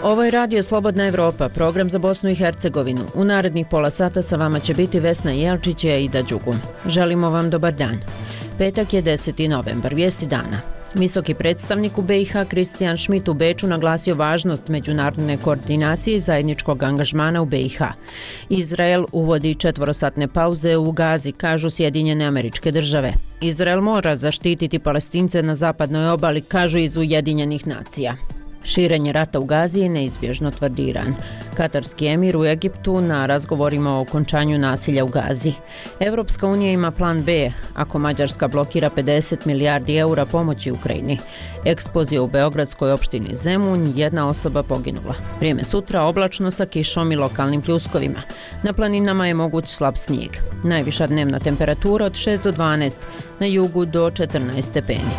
Ovo je Radio Slobodna Evropa, program za Bosnu i Hercegovinu. U narednih pola sata sa vama će biti Vesna Jelčić i Aida Đugum. Želimo vam dobar dan. Petak je 10. novembar, vijesti dana. Visoki predstavnik u BiH Kristijan Šmit u Beču naglasio važnost međunarodne koordinacije i zajedničkog angažmana u BiH. Izrael uvodi 4-satne pauze u Gazi, kažu Sjedinjene Američke Države. Izrael mora zaštititi Palestince na zapadnoj obali, kažu iz Ujedinjenih nacija. Širenje rata u Gazi je neizbježno, tvrdi Iran. Katarski emir u Egiptu na razgovorima o okončanju nasilja u Gazi. Europska unija ima plan B ako Mađarska blokira 50 milijardi eura pomoći Ukrajini. Eksplozija u beogradskoj opštini Zemun, 1 osoba poginula. Vrijeme sutra oblačno sa kišom i lokalnim pljuskovima. Na planinama je moguć slab snijeg. Najviša dnevna temperatura od 6 do 12, na jugu do 14 stepeni.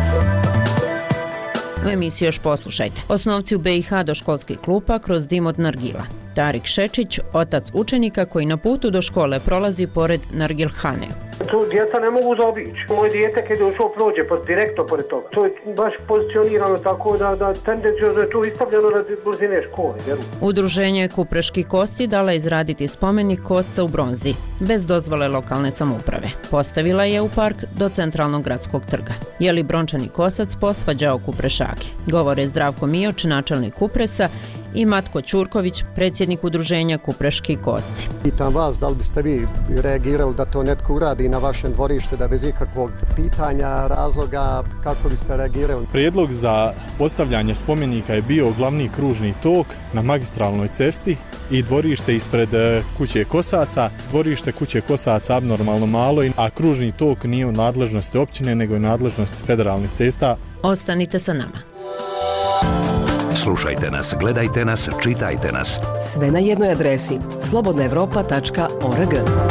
U emisiji još poslušajte. Osnovci u BiH do školskih klupa kroz dim od nargila. Tarik Šečić, otac učenika koji na putu do škole prolazi pored nargilhane. Tu djeca ne mogu zaobići. Moje dijete kad je ušao prođe direktno pored toga. To je baš pozicionirano tako da tendencijozno je tu istavljeno na blizine škole. Udruženje Kupreških kosti dala izraditi spomenik kosca u bronzi, bez dozvole lokalne samouprave. Postavila je u park do centralnog gradskog trga. Je li brončani kosac posvađao Kuprešake? Govore Zdravko Mijoč, načelnik Kupresa, i Matko Ćurković, predsjednik udruženja Kupreški kosti. Pitam vas, da li biste vi reagirali da to netko uradi na vašem dvorište, da bez ikakvog pitanja, razloga, kako biste reagirali? Prijedlog za postavljanje spomenika je bio glavni kružni tok na magistralnoj cesti i dvorište ispred kuće Kosaca. Dvorište kuće Kosaca abnormalno malo, a kružni tok nije u nadležnosti općine, nego u nadležnosti federalnih cesta. Ostanite sa nama. Slušajte nas, gledajte nas, čitajte nas. Sve na jednoj adresi slobodnaevropa.org.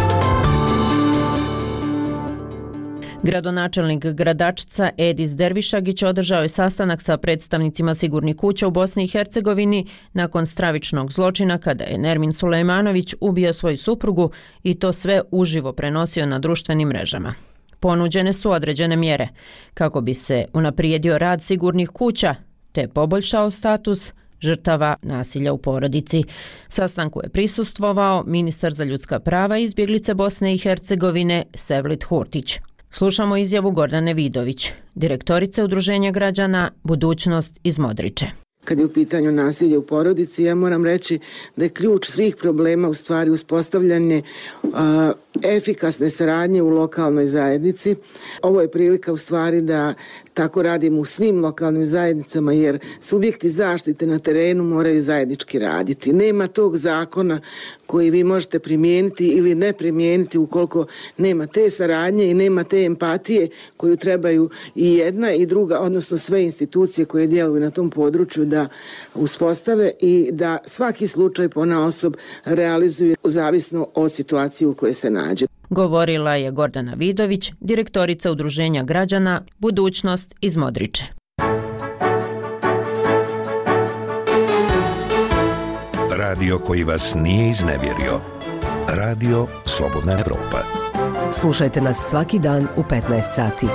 Gradonačelnik Gradačca Edis Dervišagić održao je sastanak sa predstavnicima sigurnih kuća u Bosni i Hercegovini nakon stravičnog zločina kada je Nermin Sulejmanović ubio svoju suprugu i to sve uživo prenosio na društvenim mrežama. Ponuđene su određene mjere kako bi se unaprijedio rad sigurnih kuća te poboljšao status žrtava nasilja u porodici. Sastanku je prisustvovao ministar za ljudska prava i izbjeglice Bosne i Hercegovine Sevlit Hurtić. Slušamo izjavu Gordane Vidović, direktorice Udruženja građana Budućnost iz Modriče. Kad je u pitanju nasilje u porodici, ja moram reći da je ključ svih problema u stvari uspostavljanje efikasne saradnje u lokalnoj zajednici. Ovo je prilika u stvari da tako radimo u svim lokalnim zajednicama, jer subjekti zaštite na terenu moraju zajednički raditi. Nema tog zakona koji vi možete primijeniti ili ne primijeniti ukoliko nema te saradnje i nema te empatije koju trebaju i jedna i druga, odnosno sve institucije koje djeluju na tom području da uspostave i da svaki slučaj ponaosob realizuju zavisno od situacije u kojoj se nađe. Govorila je Gordana Vidović, direktorica Udruženja građana Budućnost iz Modriče. Radio koji vas nije iznevjerio. Radio Slobodna Evropa. Slušajte nas svaki dan u 15 sati.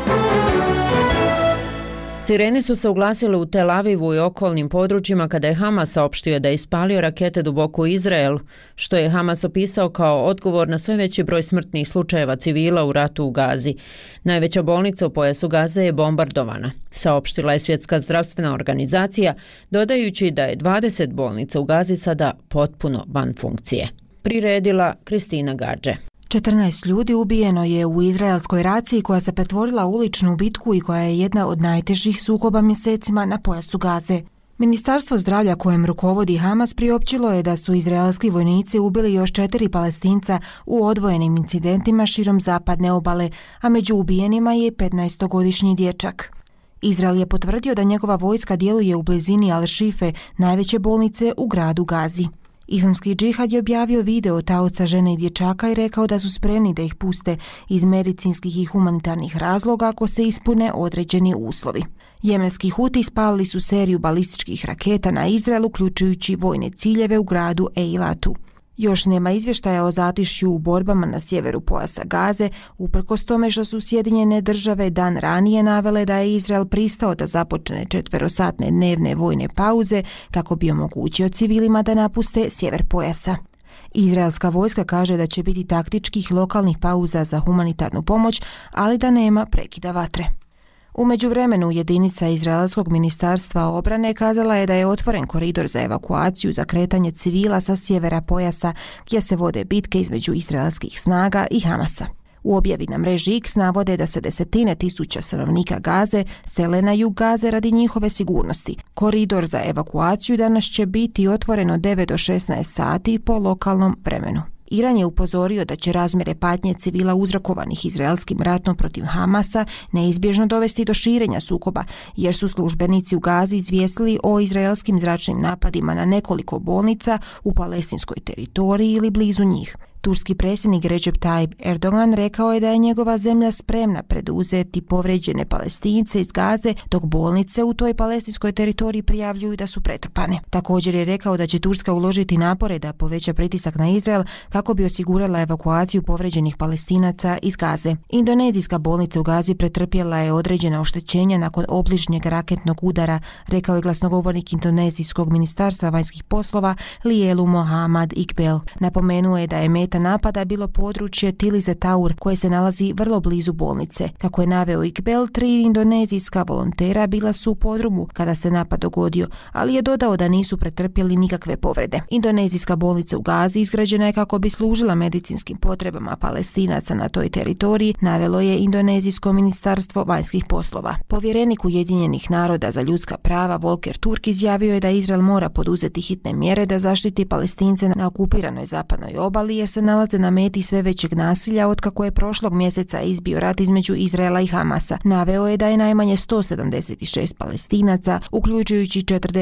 Sirene su se uglasile u Tel Avivu i okolnim područjima kada je Hamas saopštio da je ispalio rakete duboko u Izrael, što je Hamas opisao kao odgovor na sve veći broj smrtnih slučajeva civila u ratu u Gazi. Najveća bolnica u pojasu Gaze je bombardovana, saopštila je Svjetska zdravstvena organizacija, dodajući da je 20 bolnica u Gazi sada potpuno van funkcije. Priredila Kristina Gadže. 14 ljudi ubijeno je u izraelskoj raciji koja se pretvorila u uličnu bitku i koja je jedna od najtežih sukoba mjesecima na pojasu Gaze. Ministarstvo zdravlja kojem rukovodi Hamas priopćilo je da su izraelski vojnici ubili još 4 Palestinca u odvojenim incidentima širom zapadne obale, a među ubijenima je 15-godišnji dječak. Izrael je potvrdio da njegova vojska djeluje u blizini Al-Šife, najveće bolnice u gradu Gazi. Islamski džihad je objavio video taoca žene i dječaka i rekao da su spremni da ih puste iz medicinskih i humanitarnih razloga ako se ispune određeni uslovi. Jemenski Huti spalili su seriju balističkih raketa na Izrael, uključujući vojne ciljeve u gradu Eilatu. Još nema izvještaja o zatišju u borbama na sjeveru pojasa Gaze, uprkos tome što su Sjedinjene države dan ranije navele da je Izrael pristao da započne 4-satne dnevne vojne pauze kako bi omogućio civilima da napuste sjever pojasa. Izraelska vojska kaže da će biti taktičkih lokalnih pauza za humanitarnu pomoć, ali da nema prekida vatre. U međuvremenu jedinica Izraelskog ministarstva obrane kazala je da je otvoren koridor za evakuaciju za kretanje civila sa sjevera pojasa gdje se vode bitke između izraelskih snaga i Hamasa. U objavi na mreži X navode da se desetine tisuća stanovnika Gaze sele na jug Gaze radi njihove sigurnosti. Koridor za evakuaciju danas će biti otvoren od 9 do 16 sati po lokalnom vremenu. Iran je upozorio da će razmjere patnje civila uzrokovanih izraelskim ratom protiv Hamasa neizbježno dovesti do širenja sukoba, jer su službenici u Gazi izvijestili o izraelskim zračnim napadima na nekoliko bolnica u palestinskoj teritoriji ili blizu njih. Turski predsjednik Recep Tayyip Erdogan rekao je da je njegova zemlja spremna preduzeti povređene Palestince iz Gaze, dok bolnice u toj palestinskoj teritoriji prijavljuju da su pretrpane. Također je rekao da će Turska uložiti napore da poveća pritisak na Izrael kako bi osigurala evakuaciju povređenih Palestinaca iz Gaze. Indonezijska bolnica u Gazi pretrpjela je određena oštećenja nakon obližnjeg raketnog udara, rekao je glasnogovornik Indonezijskog ministarstva vanjskih poslova Lijelu Mohamad Iqbal. Napomenuo je da je meta napada bilo područje Tilize Taur koje se nalazi vrlo blizu bolnice. Kako je naveo Iqbal, 3 indonezijska volontera bila su u podrumu kada se napad dogodio, ali je dodao da nisu pretrpjeli nikakve povrede. Indonezijska bolnica u Gazi izgrađena je kako bi služila medicinskim potrebama Palestinaca na toj teritoriji, navelo je Indonezijsko ministarstvo vanjskih poslova. Povjerenik Ujedinjenih naroda za ljudska prava Volker Turk izjavio je da Izrael mora poduzeti hitne mjere da zaštiti Palestince na okupiranoj zapadnoj obali jer se nalaze na meti sve većeg nasilja otkako je prošlog mjeseca izbio rat između Izraela i Hamasa. Naveo je da je najmanje 176 Palestinaca, uključujući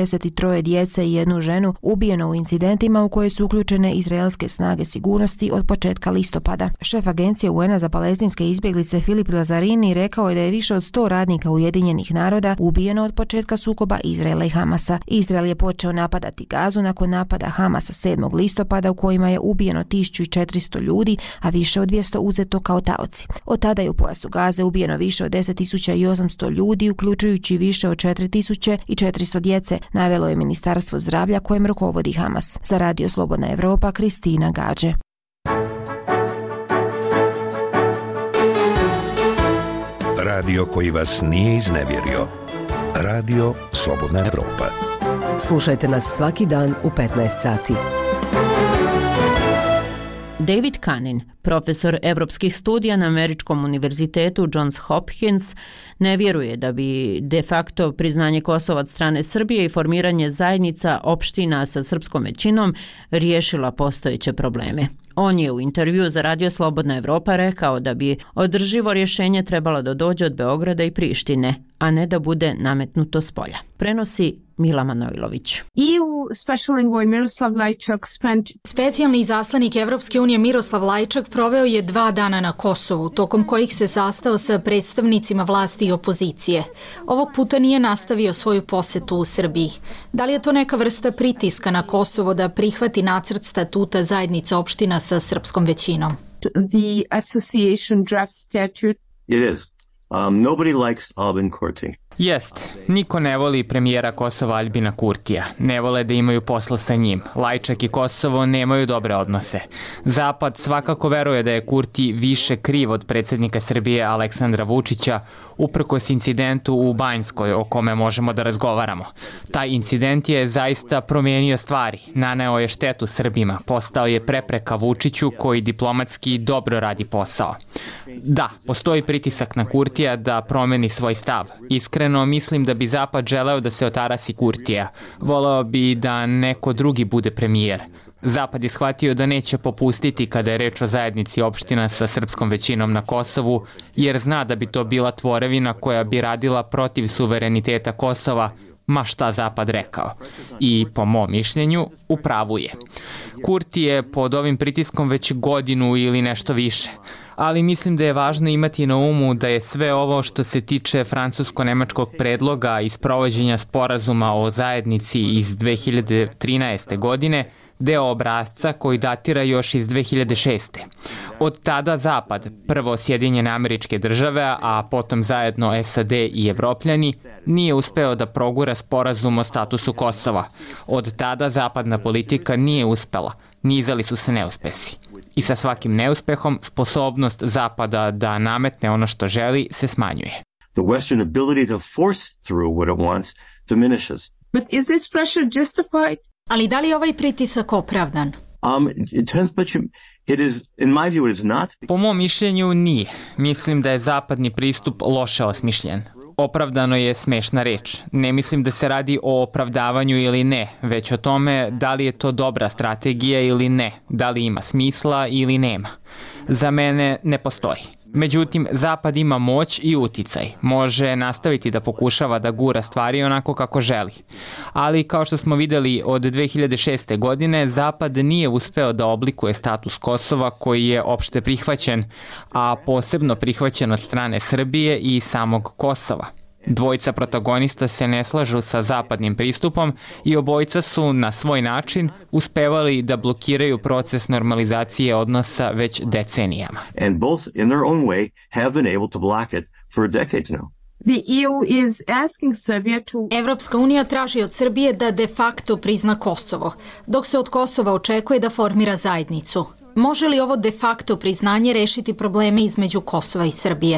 43 djece i 1 ženu, ubijeno u incidentima u koje su uključene izraelske snage sigurnosti od početka listopada. Šef agencije UN-a za palestinske izbjeglice Filip Lazarini rekao je da je više od 100 radnika Ujedinjenih naroda ubijeno od početka sukoba Izraela i Hamasa. Izrael je počeo napadati Gazu nakon napada Hamasa 7. listopada u kojima je ubijeno 1400 ljudi, a više od 200 uzeto kao taoci. Od tada je u pojasu Gaze ubijeno više od 10.800 ljudi, uključujući više od 4.400 djece, navelo je Ministarstvo zdravlja kojem rukovodi Hamas. Za Radio Slobodna Evropa, Kristina Gađe. Radio koji vas nije iznevjerio. Radio Slobodna Evropa. Slušajte nas svaki dan u 15 sati. David Kanin, profesor evropskih studija na Američkom univerzitetu Johns Hopkins, ne vjeruje da bi de facto priznanje Kosova od strane Srbije i formiranje zajednica opština sa srpskom većinom riješila postojeće probleme. On je u intervjuu za Radio Slobodna Evropa rekao da bi održivo rješenje trebalo da dođe od Beograda i Prištine, a ne da bude nametnuto s polja. Prenosi Mila Manojlović. Specijalni izaslanik Evropske unije Miroslav Lajčak proveo je 2 dana na Kosovu, tokom kojih se sastao sa predstavnicima vlasti i opozicije. Ovog puta nije nastavio svoju posjetu u Srbiji. Da li je to neka vrsta pritiska na Kosovo da prihvati nacrt statuta zajednice opština sa srpskom većinom? The association draft statute. It is. Nobody likes Albin Kurti. Jest, niko ne voli premijera Kosova Aljbina Kurtija, ne vole da imaju posla sa njim. Lajčak i Kosovo nemaju dobre odnose. Zapad svakako veruje da je Kurti više kriv od predsjednika Srbije Aleksandra Vučića, uprkos incidentu u Banjskoj o kome možemo da razgovaramo. Taj incident je zaista promijenio stvari, naneo je štetu Srbima, postao je prepreka Vučiću koji diplomatski dobro radi posao. Da, postoji pritisak na Kurtija da promeni svoj stav. Iskreno mislim da bi Zapad želeo da se otarasi Kurtija. Voleo bi da neko drugi bude premijer. Zapad je shvatio da neće popustiti kada je reč o zajednici opština sa srpskom većinom na Kosovu, jer zna da bi to bila tvorevina koja bi radila protiv suvereniteta Kosova, ma šta Zapad rekao. I po mom mišljenju, u pravu je. Kurti je pod ovim pritiskom već godinu ili nešto više. Ali mislim da je važno imati na umu da je sve ovo što se tiče francusko-nemačkog predloga i sprovođenja sporazuma o zajednici iz 2013. godine deo obrasca koji datira još iz 2006. Od tada Zapad, prvo Sjedinjene Američke Države, a potom zajedno SAD i Evropljani, nije uspeo da progura sporazum o statusu Kosova. Od tada zapadna politika nije uspela, nizali su se neuspesi. I sa svakim neuspehom sposobnost Zapada da nametne ono što želi se smanjuje. The Western ability to force through what it wants diminishes. But is this pressure justified? Ali da li je ovaj pritisak opravdan? It is, in my view, it is not. Po mom mišljenju nije. Mislim da je zapadni pristup loše osmišljen. Opravdano je smešna reč. Ne mislim da se radi o opravdavanju ili ne, već o tome da li je to dobra strategija ili ne, da li ima smisla ili nema. Za mene ne postoji. Međutim, Zapad ima moć i uticaj. Može nastaviti da pokušava da gura stvari onako kako želi. Ali, kao što smo videli od 2006. godine, Zapad nije uspeo da oblikuje status Kosova koji je opšte prihvaćen, a posebno prihvaćen od strane Srbije i samog Kosova. Dvojica protagonista se ne slažu sa zapadnim pristupom i obojica su na svoj način uspevali da blokiraju proces normalizacije odnosa već decenijama. And both in their own way have been able to block it for decades now. The EU is asking Serbia to... Evropska unija traži od Srbije da de facto prizna Kosovo, dok se od Kosova očekuje da formira zajednicu. Može li ovo de facto priznanje rešiti probleme između Kosova i Srbije?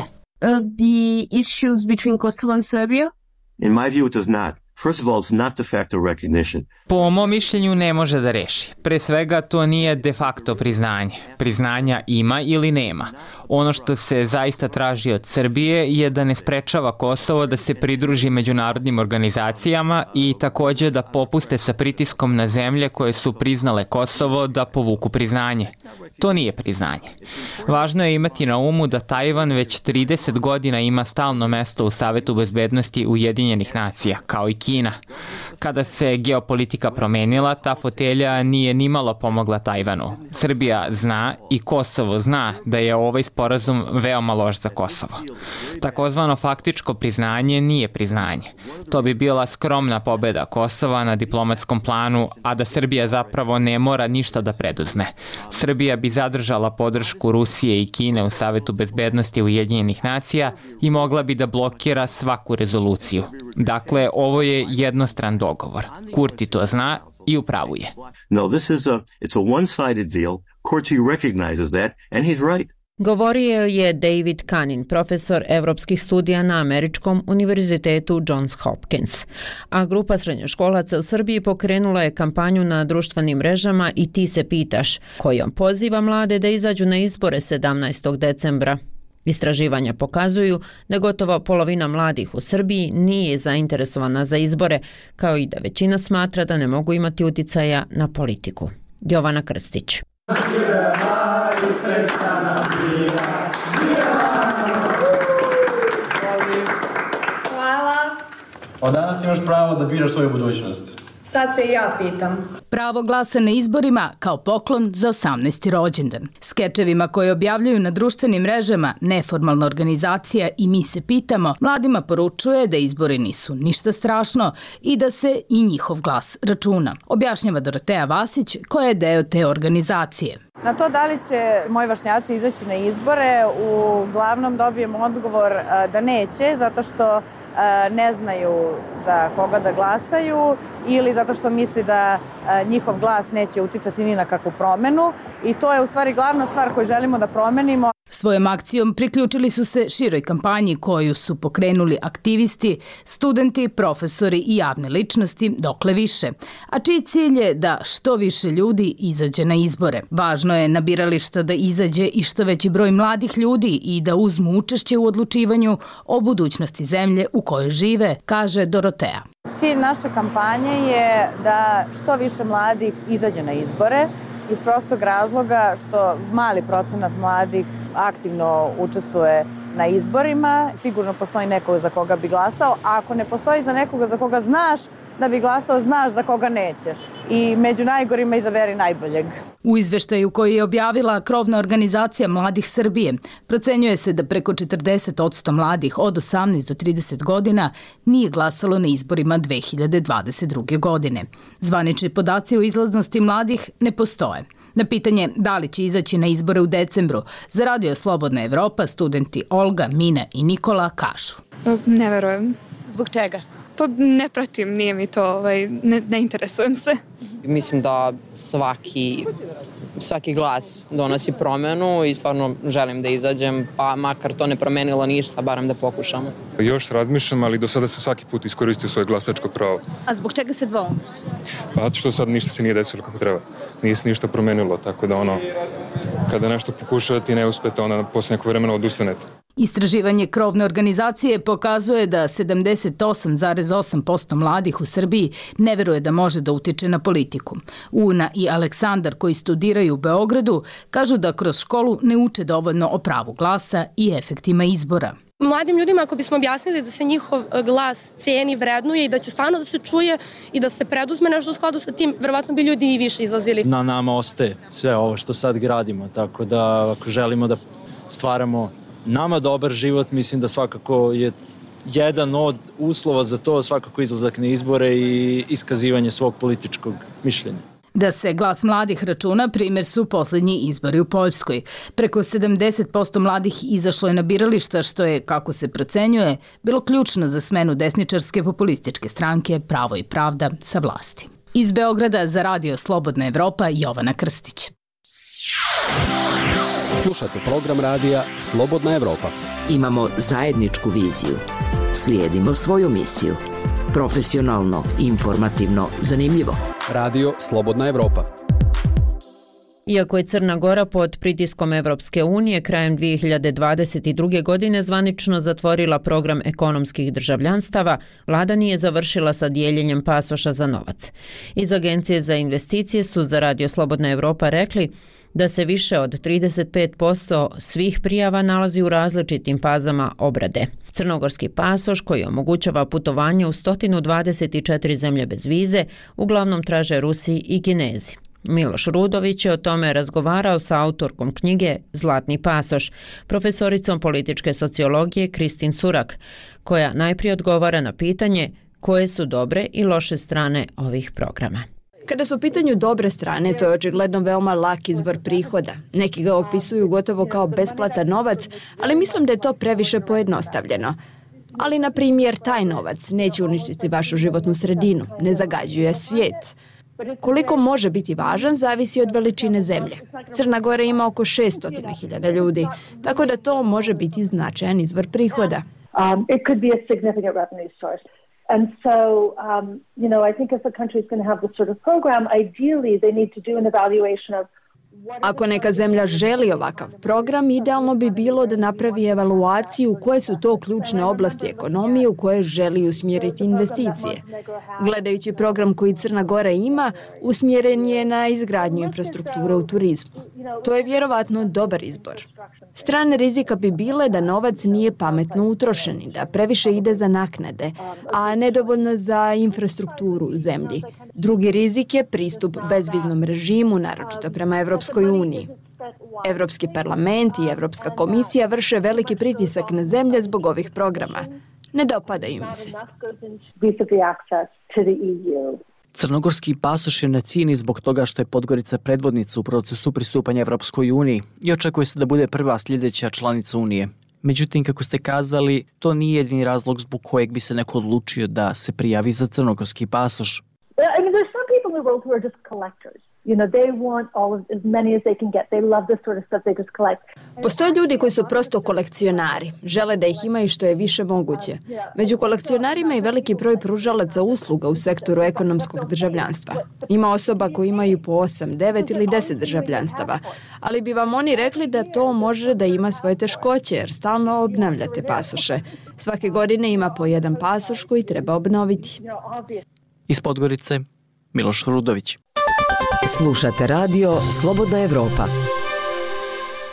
The issues between Kosovo and Serbia? In my view, it does not. First of all, it's not de facto recognition. Po mom mišljenju ne može da reši. Pre svega to nije de facto priznanje. Priznanja ima ili nema. Ono što se zaista traži od Srbije je da ne sprečava Kosovo da se pridruži međunarodnim organizacijama i takođe da popuste sa pritiskom na zemlje koje su priznale Kosovo da povuku priznanje. To nije priznanje. Važno je imati na umu da Tajvan već 30 godina ima stalno mesto u Savetu bezbednosti Ujedinjenih nacija, kao i Kina. Kada se geopolitika promenila, ta fotelja nije nimalo pomogla Tajvanu. Srbija zna i Kosovo zna da je ovaj sporazum veoma loš za Kosovo. Takozvano faktičko priznanje nije priznanje. To bi bila skromna pobeda Kosova na diplomatskom planu, a da Srbija zapravo ne mora ništa da preduzme. Srbija bi zadržala podršku Rusije i Kine u Savetu bezbednosti Ujedinjenih nacija i mogla bi da blokira svaku rezoluciju. Dakle, ovo je jednostran dogovor. Kurti to zna i u pravu je. No, it's a one-sided deal. Kurti recognizes that and he's right. Govorio je David Kanin, profesor evropskih studija na Američkom univerzitetu Johns Hopkins. A grupa srednjoškolaca u Srbiji pokrenula je kampanju na društvenim mrežama I ti se pitaš, kojom poziva mlade da izađu na izbore 17. decembra. Istraživanja pokazuju da gotovo polovina mladih u Srbiji nije zainteresovana za izbore, kao I da većina smatra da ne mogu imati uticaja na politiku. Jovana Krstić. Hvala. Od danas imaš pravo da biraš svoju budućnost. Sad se I ja pitam. Pravo glasa na izborima kao poklon za 18. rođendan. Skečevima koje objavljuju na društvenim mrežama neformalna organizacija I mi se pitamo, mladima poručuje da izbori nisu ništa strašno I da se I njihov glas računa. Objašnjava Dorotea Vasić koja je deo te organizacije. Na to da li će moji vršnjaci izaći na izbore, uglavnom dobijem odgovor da neće, zato što ne znaju za koga da glasaju ili zato što misli da njihov glas neće uticati ni na kakvu promenu I to je u stvari glavna stvar koju želimo da promenimo. Svojom akcijom priključili su se široj kampanji koju su pokrenuli aktivisti, studenti, profesori I javne ličnosti, dokle više, a čiji cilj je da što više ljudi izađe na izbore. Važno je na birališta da izađe I što veći broj mladih ljudi I da uzmu učešće u odlučivanju o budućnosti zemlje u kojoj žive, kaže Dorotea. Cilj naše kampanje je da što više mladih izađe na izbore, iz prostog razloga što mali procenat mladih aktivno učestvuje na izborima. Sigurno postoji neko za koga bi glasao, a ako ne postoji za nekoga za koga znaš da bi glasao znaš za koga nećeš i među najgorima izaberi najboljeg. U izveštaju koji je objavila krovna organizacija Mladih Srbije procenjuje se da preko 40% mladih od 18 do 30 godina nije glasalo na izborima 2022. godine. Zvanični podaci o izlaznosti mladih ne postoje. Na pitanje da li će izaći na izbore u decembru, za Radio Slobodna Evropa studenti Olga, Mina i Nikola kažu. Ne verujem. Zbog čega? Pa ne pratim, nije mi to, ne interesujem se. Mislim da svaki glas donosi promenu i stvarno želim da izađem, pa makar to ne promenilo ništa, barem da pokušamo. Još razmišljam, ali do sada sam svaki put iskoristio svoje glasačko pravo. A zbog čega se dvoumeš? Pa zato što sad ništa se nije desilo kako treba. Nije se ništa promenilo, tako da kada nešto pokušavate i ne uspete, onda posle nekog vremena odustanete. Istraživanje krovne organizacije pokazuje da 78,8% mladih u Srbiji ne veruje da može da utiče na politiku. Una i Aleksandar, koji studiraju u Beogradu, kažu da kroz školu ne uče dovoljno o pravu glasa i efektima izbora. Mladim ljudima, ako bismo objasnili da se njihov glas ceni, vrednuje i da će stvarno da se čuje i da se preduzme nešto u skladu sa tim, verovatno bi ljudi i više izlazili. Na nama ostaje sve ovo što sad gradimo, tako da ako želimo da stvaramo nama dobar život, mislim da svakako je jedan od uslova za to svakako izlazak na izbore i iskazivanje svog političkog mišljenja. Da se glas mladih računa, primjer su posljednji izbori u Poljskoj. Preko 70% mladih izašlo je na birališta, što je, kako se procenjuje, bilo ključno za smenu desničarske populističke stranke Pravo i pravda sa vlasti. Iz Beograda za Radio Slobodna Evropa, Jovana Krstić. Slušate program radija Slobodna Evropa. Imamo zajedničku viziju. Slijedimo svoju misiju. Profesionalno, informativno, zanimljivo. Radio Slobodna Evropa. Iako je Crna Gora pod pritiskom Evropske unije krajem 2022. godine zvanično zatvorila program ekonomskih državljanstava, vlada nije završila sa dijeljenjem pasoša za novac. Iz Agencije za investicije su za Radio Slobodna Evropa rekli da se više od 35% svih prijava nalazi u različitim fazama obrade. Crnogorski pasoš, koji omogućava putovanje u 124 zemlje bez vize, uglavnom traže Rusi i Kinezi. Miloš Rudović je o tome razgovarao sa autorkom knjige Zlatni pasoš, profesoricom političke sociologije Kristin Surak, koja najprije odgovara na pitanje koje su dobre i loše strane ovih programa. Kada su u pitanju dobre strane, to je očigledno veoma lak izvor prihoda. Neki ga opisuju gotovo kao besplatan novac, ali mislim da je to previše pojednostavljeno. Ali, na primjer, taj novac neće uništiti vašu životnu sredinu, ne zagađuje svijet. Koliko može biti važan, zavisi od veličine zemlje. Crna Gora ima oko 600.000 ljudi, tako da to može biti značajan izvor prihoda. It could be a significant revenue source. And so, I think if a country is going to have this sort of program, ideally they need to do an evaluation of. Ako neka zemlja želi ovakav program, idealno bi bilo da napravi evaluaciju koje su to ključne oblasti ekonomije u koje želi usmjeriti investicije. Gledajući program koji Crna Gora ima, usmjeren je na izgradnju infrastrukture u turizmu. To je vjerovatno dobar izbor. Strane rizika bi bile da novac nije pametno utrošen i da previše ide za naknade, a nedovoljno za infrastrukturu u zemlji. Drugi rizik je pristup bezviznom režimu, naročito prema Evropskoj uniji. Evropski parlament i Evropska komisija vrše veliki pritisak na zemlje zbog ovih programa. Ne dopadaju im se. Crnogorski pasoš je na cijeni zbog toga što je Podgorica predvodnica u procesu pristupanja Evropskoj uniji i očekuje se da bude prva sljedeća članica Unije. Međutim, kako ste kazali, to nije jedini razlog zbog kojeg bi se neko odlučio da se prijavi za crnogorski pasoš. I mean, there's some people in the world who are just collectors. They want as many as they can get. They love this sort of stuff, they just collect. Postoje ljudi koji su prosto kolekcionari. Žele da ih imaju što je više moguće. Među kolekcionarima je veliki broj pružalaca usluga u sektoru ekonomskog državljanstva. Ima osoba koji imaju po 8, 9 ili 10 državljanstava. Ali bi vam oni rekli da to može da ima svoje teškoće jer stalno obnavljate pasoše. Svake godine ima po jedan pasoš koji treba obnoviti. Iz Podgorice, Miloš Rudović. Slušate radio Slobodna Evropa.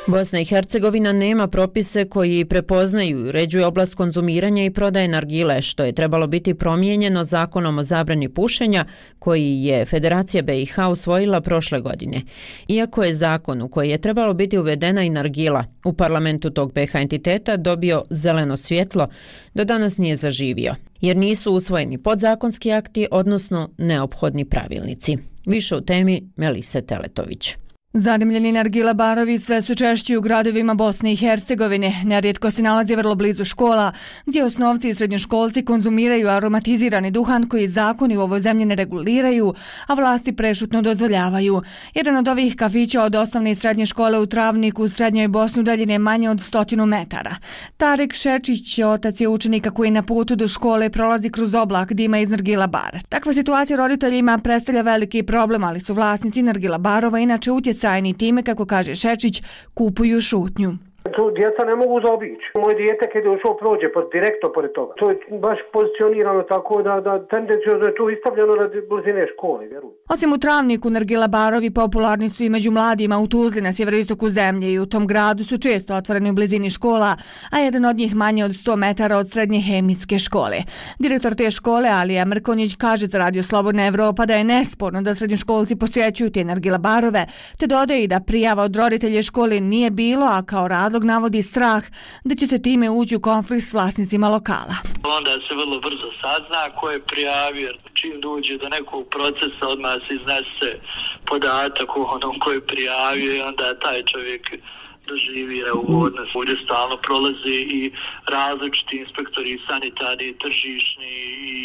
Bosna i Hercegovina nema propise koji prepoznaju i uređuju oblast konzumiranja i prodaje nargile, što je trebalo biti promijenjeno zakonom o zabrani pušenja koji je Federacija BiH usvojila prošle godine. Iako je zakon u koji je trebalo biti uvedena i nargila u parlamentu tog BiH entiteta dobio zeleno svjetlo, do danas nije zaživio, jer nisu usvojeni podzakonski akti, odnosno neophodni pravilnici. Više u temi Melise Teletović. Zadimljeni nargila barovi sve su češći u gradovima Bosne i Hercegovine. Nerijetko se nalazi vrlo blizu škola, gdje osnovci i srednjoškolci konzumiraju aromatizirani duhan koji zakoni u ovoj zemlji ne reguliraju, a vlasti prešutno dozvoljavaju. Jedan od ovih kafića od osnovne i srednje škole u Travniku u srednjoj Bosni udaljen je manje od 100 metara. Tarik Šečić, otac je učenika koji na putu do škole prolazi kroz oblak dima iz nargila bara. Takva situacija roditeljima predstavlja veliki problem, ali su vlasnici nargila barova inače utjecajni time, kako kaže Šečić, kupuju šutnju. Tu djeca ne mogu zaobići. Moje dijete kad je ušao prođe direktno pored toga. To je baš pozicionirano tako da tendencijozno je tu istavljeno radi blizine škole, vjerujem. Osim u Travniku, nargila barovi popularni su i među mladima u Tuzli na sjeveroistoku zemlje i u tom gradu su često otvoreni u blizini škola, a jedan od njih manje od 100 metara od srednje hemijske škole. Direktor te škole, Alija Mrkonjić, kaže za Radio Slobodna Evropa da je nesporno da srednjoškolci posjećuju te nargila barove, te dodaje i da prijava od roditelja škole nije bilo, a kao razlog navodi strah da će se time ući u konflikt s vlasnicima lokala. Onda se vrlo brzo sazna ko je prijavio, čim dođe do nekog procesa odmah se iznese podatak o onom ko je prijavio i onda taj čovjek doživi neugodnost. Ovdje stalno prolaze i različiti inspektori, sanitarni, tržišni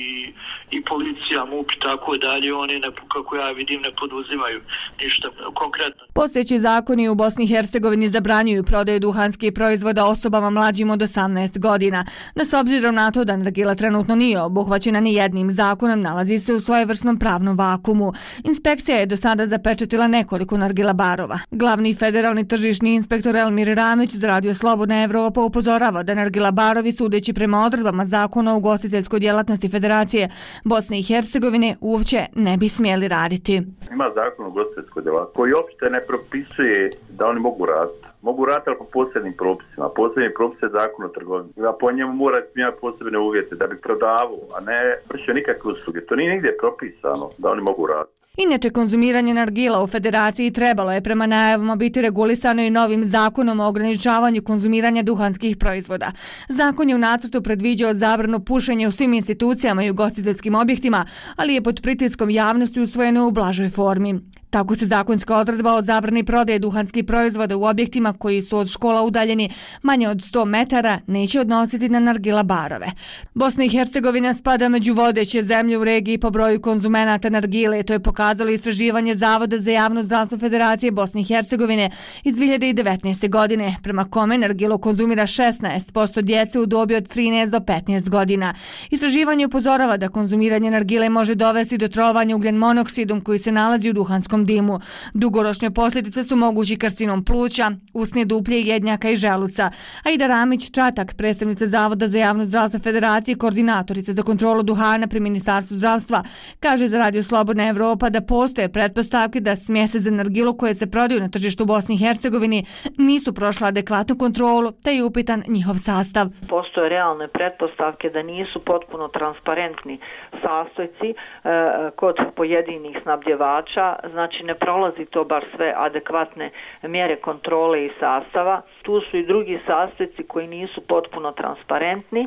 i policija, MUP i tako dalje. Oni, kako ja vidim, ne poduzimaju ništa konkretno. Postojeći zakoni u Bosni i Hercegovini zabranjuju prodaju duhanskih proizvoda osobama mlađim od 18 godina. No s obzirom na to da nargila trenutno nije obuhvaćena ni jednim zakonom, nalazi se u svojevrsnom pravnom vakumu. Inspekcija je do sada zapečatila nekoliko nargila barova. Glavni federalni tržišni inspektor Elmir Ramić za Radio Slobodna Evropa upozorava da nargila barovi, sudeći prema odredbama zakona o ugostiteljskoj djelatnosti Federacije Bosne i Hercegovine, uopće ne bi smjeli raditi. Ima zakon o ugostiteljskoj djelatnosti koji uopšte ne propisuje da oni mogu raditi. Mogu raditi po posebnim propisima. Posebni propis je zakon o trgovini. Po njemu mora imati posebne uvjete da bi prodavao, a ne vršio nikakve usluge. To nije nigdje propisano da oni mogu raditi. Inače, konzumiranje nargila u Federaciji trebalo je prema najavama biti regulisano i novim zakonom o ograničavanju konzumiranja duhanskih proizvoda. Zakon je u nacrtu predviđao zabranu pušenja u svim institucijama i ugostiteljskim objektima, ali je pod pritiskom javnosti usvojeno u blažoj formi. Tako se zakonska odredba o zabrani prodaje duhanskih proizvoda u objektima koji su od škola udaljeni manje od 100 metara neće odnositi na nargila barove. Bosna i Hercegovina spada među vodeće zemlje u regiji po broju konzumenata nargile. To je pokazalo istraživanje Zavoda za javno zdravstvo Federacije Bosne i Hercegovine iz 2019. godine, prema kome nargilu konzumira 16% djece u dobi od 13 do 15 godina. Istraživanje upozorava da konzumiranje nargile može dovesti do trovanja ugljen monoksidom koji se nalazi u duhanskom dimu. Dugoročne posljedice su mogući karcinom pluća, usne duplje, jednjaka i želuca. Aida Ramić-Čatak, predstavnica Zavoda za javno zdravstvo Federacije, koordinatorica za kontrolu duhana pri Ministarstvu zdravstva, kaže za Radio Slobodna Evropa da postoje pretpostavke da smjese za nargilu koje se prodaju na tržištu Bosni i Hercegovini nisu prošle adekvatnu kontrolu, te je upitan njihov sastav. Postoje realne pretpostavke da nisu potpuno transparentni sastojci kod pojedinih snabdjevača, znači ne prolazi to bar sve adekvatne mjere kontrole i sastava. Tu su i drugi sastojci koji nisu potpuno transparentni,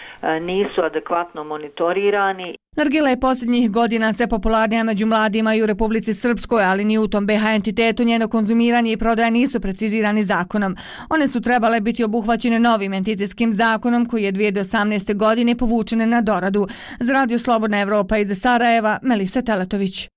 nisu adekvatno monitorirani. Nargila je posljednjih godina sve popularnija među mladima i u Republici Srpskoj, ali ni u tom BiH entitetu njeno konzumiranje i prodaja nisu precizirani zakonom. One su trebale biti obuhvaćene novim entitetskim zakonom koji je 2018. godine povučene na doradu. Za Radio Slobodna Evropa iz Sarajeva, Melisa Teletović.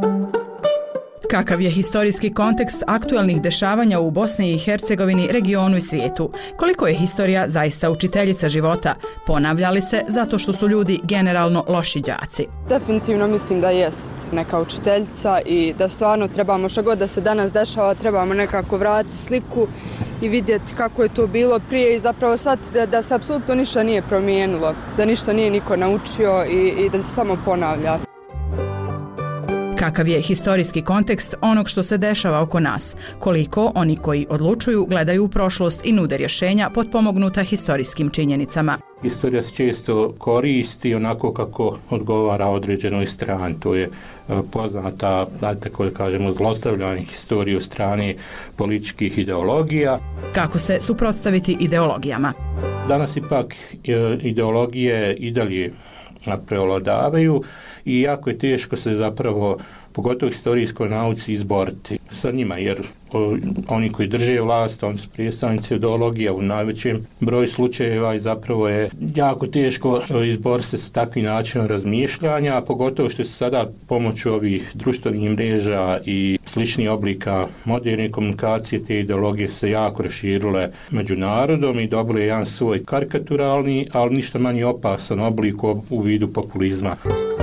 Kakav je historijski kontekst aktualnih dešavanja u Bosni i Hercegovini, regionu i svijetu? Koliko je historija zaista učiteljica života? Ponavlja li se zato što su ljudi generalno loši đaci? Definitivno mislim da jest neka učiteljica i da stvarno trebamo što god da se danas dešava, trebamo nekako vratiti sliku i vidjeti kako je to bilo prije i zapravo shvatiti da se apsolutno ništa nije promijenilo, da ništa nije niko naučio i da se samo ponavlja. Kakav je historijski kontekst onog što se dešava oko nas? Koliko oni koji odlučuju gledaju u prošlost i nude rješenja potpomognuta historijskim činjenicama? Historija se često koristi onako kako odgovara određenoj strani. To je poznata, tako da kažemo, zlostavljanje historije od strane političkih ideologija. Kako se suprotstaviti ideologijama? Danas ipak ideologije i dalje prevladavaju i jako je teško se zapravo, pogotovo u historijskoj nauci, izboriti sa njima, jer oni koji drže vlast, oni su predstavnici ideologija u najvećem broju slučajeva i zapravo je jako teško izboriti se sa takvim načinom razmišljanja, a pogotovo što se sada pomoću ovih društvenih mreža i sličnih oblika moderne komunikacije te ideologije se jako raširile među narodom i dobile jedan svoj karikaturalni, ali ništa manje opasan oblik u vidu populizma.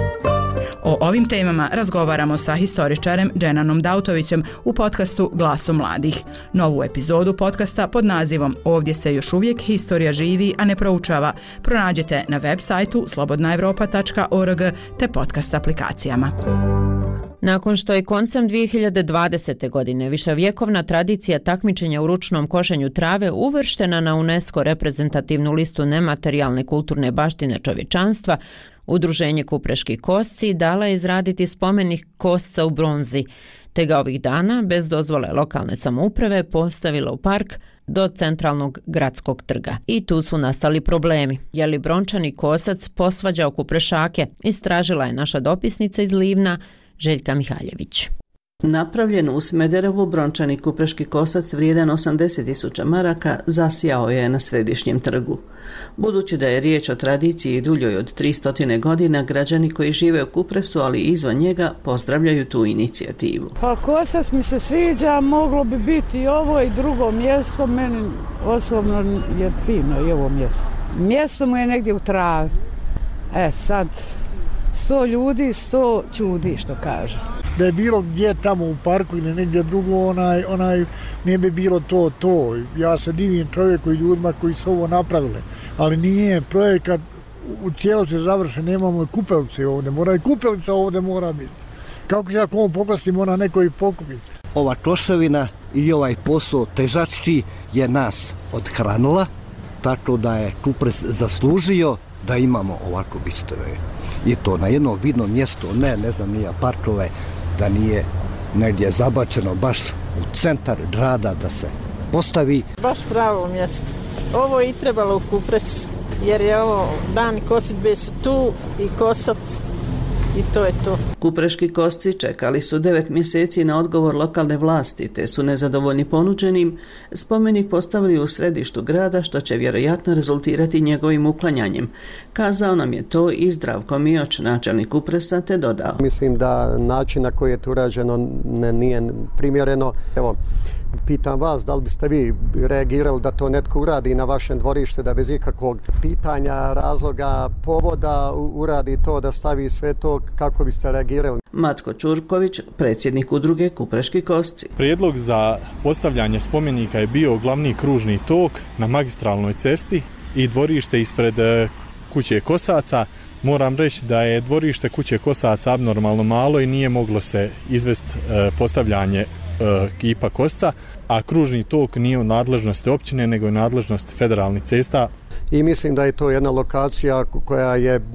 O ovim temama razgovaramo sa historičarem Dženanom Dautovićem u podcastu Glasom mladih. Novu epizodu podcasta pod nazivom Ovdje se još uvijek historija živi, a ne proučava pronađete na web sajtu slobodnaevropa.org te podcast aplikacijama. Nakon što je koncem 2020. godine viševjekovna tradicija takmičenja u ručnom košenju trave uvrštena na UNESCO reprezentativnu listu nematerijalne kulturne baštine čovječanstva, Udruženje Kupreški kosci dala je izraditi spomenik kosca u bronzi, te ga ovih dana, bez dozvole lokalne samouprave, postavila u park do centralnog gradskog trga. I tu su nastali problemi. Je li brončani kosac posvađao Kuprešake? Istražila je naša dopisnica iz Livna, Željka Mihaljević. Napravljen u Smederevu, brončani kupreški kosac vrijedan 80.000 maraka zasjao je na središnjem trgu. Budući da je riječ o tradiciji duljoj od 300 godina, građani koji žive u Kupresu, ali i izvan njega, pozdravljaju tu inicijativu. Pa kosac mi se sviđa, moglo bi biti i ovo i drugo mjesto, meni osobno je fino i ovo mjesto. Mjesto mu je negdje u travi. Sad, 100 ljudi, 100 čudi, što kaže. Da je bilo gdje tamo u parku ili negdje drugo, ne bi bilo to. Ja se divim čovjeku i ljudima koji su ovo napravili, ali nije projekat u cijelosti završen, nemamo kupelice ovdje, i kupelica ovdje mora biti. Kako ja komu poklastim, mora neko i pokupiti. Ova kloševina i ovaj posao težački je nas odhranila, tako da je Kupres zaslužio da imamo ovako bistove. I to na jedno vidno mjesto, ne znam nije parkove, da nije negdje zabačeno baš u centar grada da se postavi. Baš pravo mjesto. Ovo je i trebalo u Kupres, jer je ovo dani kosidbe su tu i kosac i to je to. Kupreški kosci čekali su 9 mjeseci na odgovor lokalne vlasti, te su nezadovoljni ponuđenim spomenik postavili u središtu grada, što će vjerojatno rezultirati njegovim uklanjanjem. Kazao nam je to i Zdravko Mioć, načelnik Kupresa, te dodao. Mislim da način na koji je to urađeno nije primjereno. Evo, pitam vas, da li biste vi reagirali da to netko uradi na vašem dvorištu, da bez ikakvog pitanja, razloga, povoda uradi to, da stavi sve to, kako biste reagirali? Matko Čurković, predsjednik udruge Kupreški kosci. Prijedlog za postavljanje spomenika je bio glavni kružni tok na magistralnoj cesti i dvorište ispred kuće Kosaca. Moram reći da je dvorište kuće Kosaca abnormalno malo i nije moglo se izvesti postavljanje kipa kosca, a kružni tok nije u nadležnosti općine, nego u nadležnosti federalnih cesta. I mislim da je to jedna lokacija koja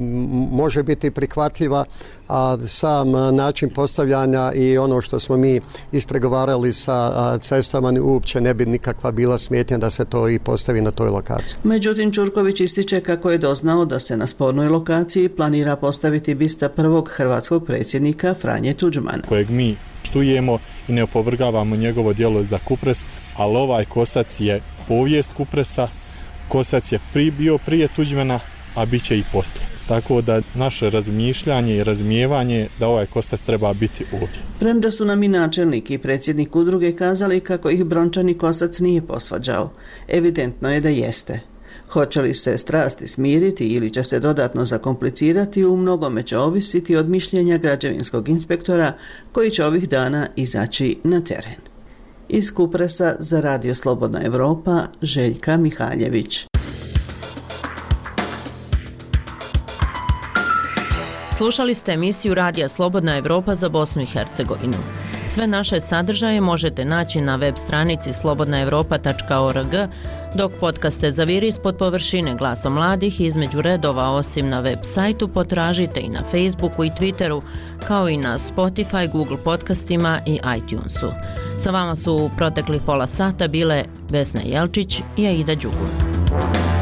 može biti prihvatljiva, a sam način postavljanja i ono što smo mi ispregovarali sa cestama uopće ne bi nikakva bila smetnja da se to i postavi na toj lokaciji. Međutim, Čurković ističe kako je doznao da se na spornoj lokaciji planira postaviti bista prvog hrvatskog predsjednika Franje Tuđmana, kojeg mi štujemo i ne opovrgavamo njegovo djelo za Kupres, ali ovaj kosac je povijest Kupresa, kosac je bio prije Tuđmana, a bit će i poslije. Tako da naše razmišljanje i razumijevanje da ovaj kosac treba biti ovdje. Premda su nam i načelnik i predsjednik udruge kazali kako ih brončani kosac nije posvađao, evidentno je da jeste. Hoće li se strasti smiriti ili će se dodatno zakomplicirati, u mnogome će ovisiti od mišljenja građevinskog inspektora koji će ovih dana izaći na teren. Iz Kupresa za Radio Slobodna Evropa, Željka Mihaljević. Slušali ste emisiju Radija Slobodna Evropa za Bosnu i Hercegovinu. Sve naše sadržaje možete naći na web stranici slobodnaevropa.org, dok podcaste Zaviri ispod površine Glasom mladih između redova osim na web sajtu potražite i na Facebooku i Twitteru, kao i na Spotify, Google podcastima i iTunesu. Sa vama su u proteklih pola sata bile Vesna Jelčić i Aida Đugur.